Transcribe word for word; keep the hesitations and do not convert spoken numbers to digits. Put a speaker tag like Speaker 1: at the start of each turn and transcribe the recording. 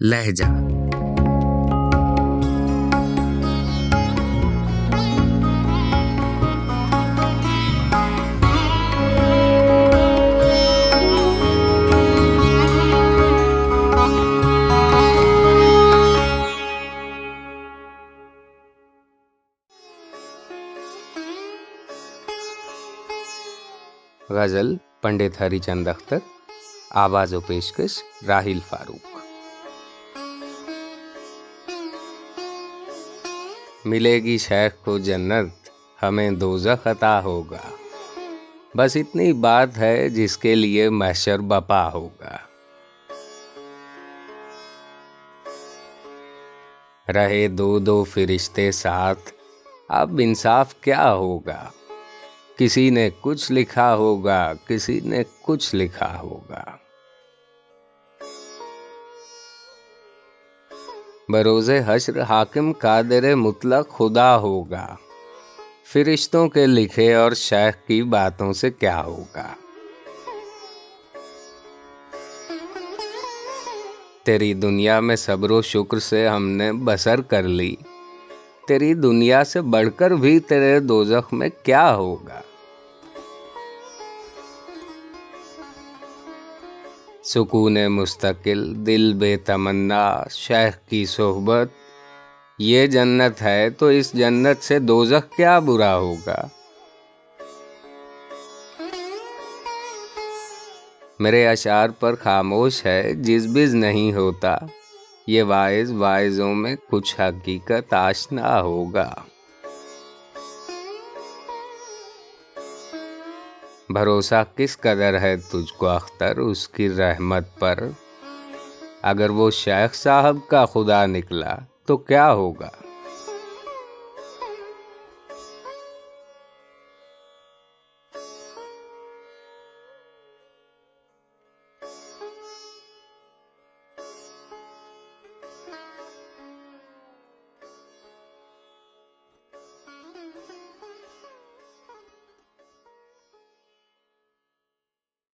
Speaker 1: लहजा। गजल पंडित हरिचंद अख्तर, आवाज व पेशकश राहिल फारूक। मिलेगी शेख को जन्नत, हमें दोज़ख अता होगा। बस इतनी बात है जिसके लिए महशर बपा होगा। रहे दो दो फिरिश्ते साथ, अब इंसाफ क्या होगा। किसी ने कुछ लिखा होगा, किसी ने कुछ लिखा होगा। बरोज़े हश्र हाकिम कादिर मुतलक खुदा होगा। फिरिश्तों के लिखे और शेख की बातों से क्या होगा। तेरी दुनिया में सब्र शुक्र से हमने बसर कर ली। तेरी दुनिया से बढ़कर भी तेरे दोज़ख में क्या होगा। सुकूने मुस्तकिल दिल बेतमन्ना शेख की सोहबत, ये जन्नत है तो इस जन्नत से दोज़ख क्या बुरा होगा। मेरे अशार पर खामोश है जिज़बिज़ नहीं होता। ये वाइज वाइजों में कुछ हकीकत आशना होगा। भरोसा किस कदर है तुझको अख्तर उसकी रहमत पर। अगर वो शेख साहब का खुदा निकला तो क्या होगा।